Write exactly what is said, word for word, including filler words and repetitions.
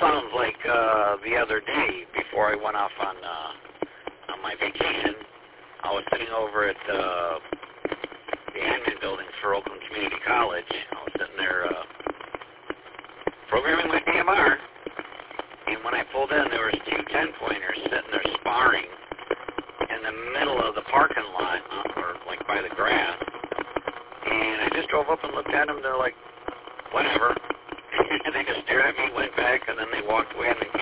sounds like uh, the other day before I went off on uh, on my vacation. I was sitting over at uh, the admin building for Oakland Community College. I was sitting there uh, programming my D M R, and when I pulled in, there was two ten-pointers sitting there sparring in the middle of the parking lot, or like by the grass. And I just drove up and looked at them. They're like, whatever. And they just stared at me, went back, and then they walked away and then